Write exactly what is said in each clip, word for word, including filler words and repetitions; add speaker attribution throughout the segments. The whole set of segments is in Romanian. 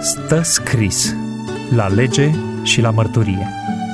Speaker 1: Stă scris la lege și la mărturie.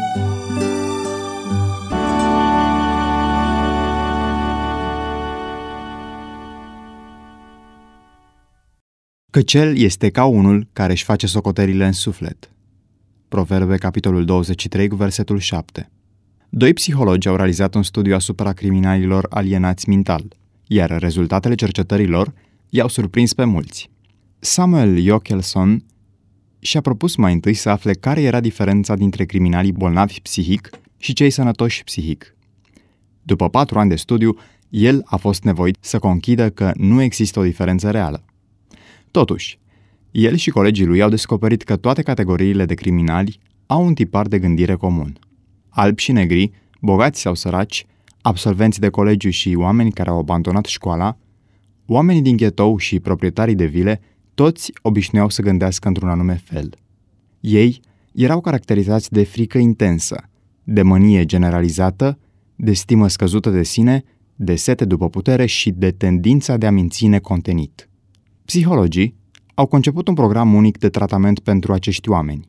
Speaker 2: Căci el este ca unul care își face socotelile în suflet. Proverbe, capitolul douăzeci și trei, cu versetul șapte. Doi psihologi au realizat un studiu asupra criminalilor alienați mental, iar rezultatele cercetărilor i-au surprins pe mulți. Samuel Jokelson și-a propus mai întâi să afle care era diferența dintre criminalii bolnavi psihic și cei sănătoși psihic. După patru ani de studiu, el a fost nevoit să conchidă că nu există o diferență reală. Totuși, el și colegii lui au descoperit că toate categoriile de criminali au un tipar de gândire comun. Albi și negri, bogați sau săraci, absolvenți de colegiu și oameni care au abandonat școala, oamenii din ghetou și proprietarii de vile, toți obișnuiau să gândească într-un anume fel. Ei erau caracterizați de frică intensă, de mânie generalizată, de stimă scăzută de sine, de sete după putere și de tendința de a minți necontenit. Psihologii au conceput un program unic de tratament pentru acești oameni.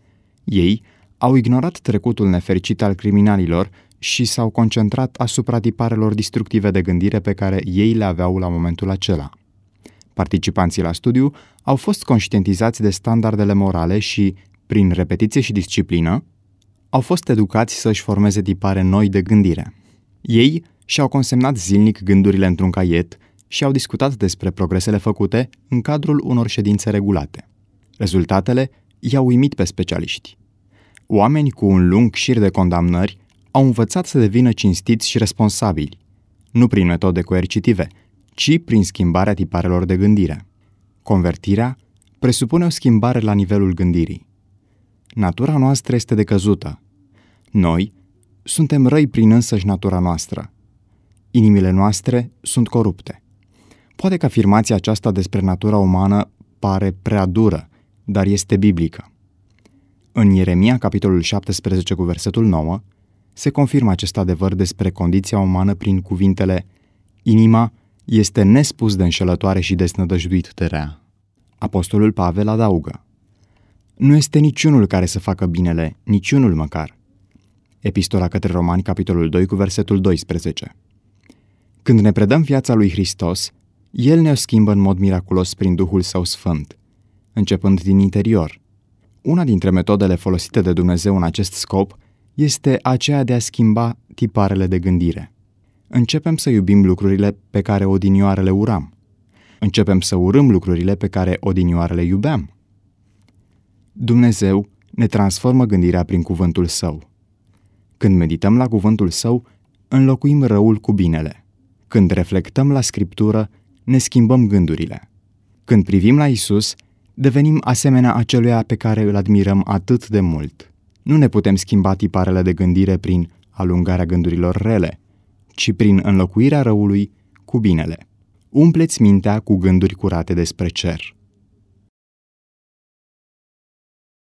Speaker 2: Ei au ignorat trecutul nefericit al criminalilor și s-au concentrat asupra tiparelor destructive de gândire pe care ei le aveau la momentul acela. Participanții la studiu au fost conștientizați de standardele morale și, prin repetiție și disciplină, au fost educați să-și formeze tipare noi de gândire. Ei și-au consemnat zilnic gândurile într-un caiet și au discutat despre progresele făcute în cadrul unor ședințe regulate. Rezultatele i-au uimit pe specialiști. Oameni cu un lung șir de condamnări au învățat să devină cinstiți și responsabili, nu prin metode coercitive, ci prin schimbarea tiparelor de gândire. Convertirea presupune o schimbare la nivelul gândirii. Natura noastră este decăzută. Noi suntem răi prin însăși natura noastră. Inimile noastre sunt corupte. Poate că afirmația aceasta despre natura umană pare prea dură, dar este biblică. În Ieremia, capitolul șaptesprezece, cu versetul nouă, se confirmă acest adevăr despre condiția umană prin cuvintele: inima este nespus de înșelătoare și desnădăjduit de rea. Apostolul Pavel adaugă: nu este niciunul care să facă binele, niciunul măcar. Epistola către Romani, capitolul doi, cu versetul doisprezece. Când ne predăm viața lui Hristos, El ne-o schimbă în mod miraculos prin Duhul Său Sfânt, începând din interior. Una dintre metodele folosite de Dumnezeu în acest scop este aceea de a schimba tiparele de gândire. Începem să iubim lucrurile pe care odinioară le uram. Începem să urâm lucrurile pe care odinioară le iubeam. Dumnezeu ne transformă gândirea prin cuvântul Său. Când medităm la cuvântul Său, înlocuim răul cu binele. Când reflectăm la Scriptură, ne schimbăm gândurile. Când privim la Isus, devenim asemenea aceluia pe care îl admirăm atât de mult. Nu ne putem schimba tiparele de gândire prin alungarea gândurilor rele, ci prin înlocuirea răului cu binele. Umpleți mintea cu gânduri curate despre cer.